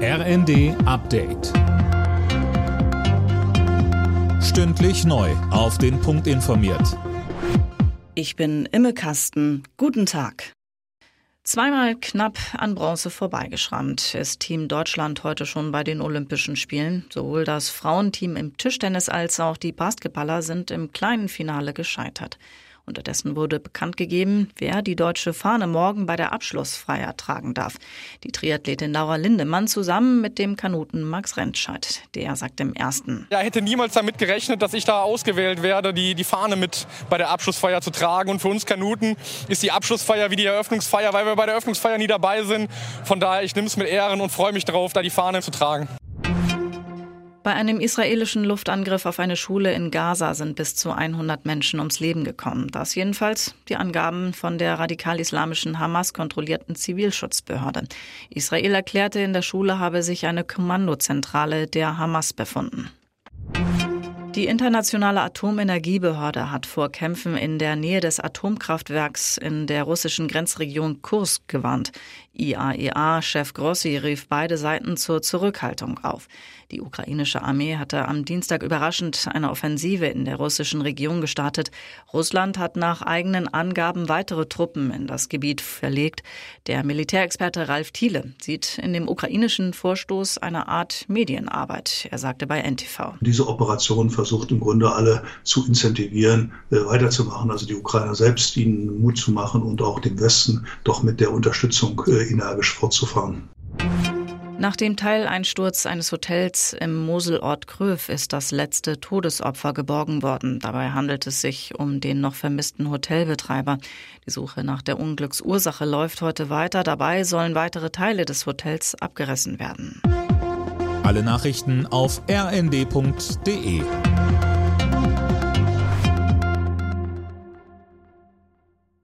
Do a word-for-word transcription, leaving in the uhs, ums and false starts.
R N D Update. Stündlich neu auf den Punkt informiert. Ich bin Imme Kasten. Guten Tag. Zweimal knapp an Bronze vorbeigeschrammt ist Team Deutschland heute schon bei den Olympischen Spielen. Sowohl das Frauenteam im Tischtennis als auch die Basketballer sind im kleinen Finale gescheitert. Unterdessen wurde bekannt gegeben, wer die deutsche Fahne morgen bei der Abschlussfeier tragen darf. Die Triathletin Laura Lindemann zusammen mit dem Kanuten Max Rentscheid. Der sagt im Ersten: Ja, hätte niemals damit gerechnet, dass ich da ausgewählt werde, die, die Fahne mit bei der Abschlussfeier zu tragen. Und für uns Kanuten ist die Abschlussfeier wie die Eröffnungsfeier, weil wir bei der Eröffnungsfeier nie dabei sind. Von daher, ich nehme es mit Ehren und freue mich darauf, da die Fahne zu tragen. Bei einem israelischen Luftangriff auf eine Schule in Gaza sind bis zu hundert Menschen ums Leben gekommen. Das jedenfalls die Angaben von der radikal-islamischen Hamas-kontrollierten Zivilschutzbehörde. Israel erklärte, in der Schule habe sich eine Kommandozentrale der Hamas befunden. Die internationale Atomenergiebehörde hat vor Kämpfen in der Nähe des Atomkraftwerks in der russischen Grenzregion Kursk gewarnt. I A E A-Chef Grossi rief beide Seiten zur Zurückhaltung auf. Die ukrainische Armee hatte am Dienstag überraschend eine Offensive in der russischen Region gestartet. Russland hat nach eigenen Angaben weitere Truppen in das Gebiet verlegt. Der Militärexperte Ralf Thiele sieht in dem ukrainischen Vorstoß eine Art Medienarbeit. Er sagte bei N T V: Diese Operation versucht im Grunde alle zu incentivieren, weiterzumachen, also die Ukrainer selbst ihnen Mut zu machen und auch dem Westen doch mit der Unterstützung energisch fortzufahren. Nach dem Teileinsturz eines Hotels im Moselort Gröf ist das letzte Todesopfer geborgen worden. Dabei handelt es sich um den noch vermissten Hotelbetreiber. Die Suche nach der Unglücksursache läuft heute weiter. Dabei sollen weitere Teile des Hotels abgerissen werden. Alle Nachrichten auf r n d punkt d e.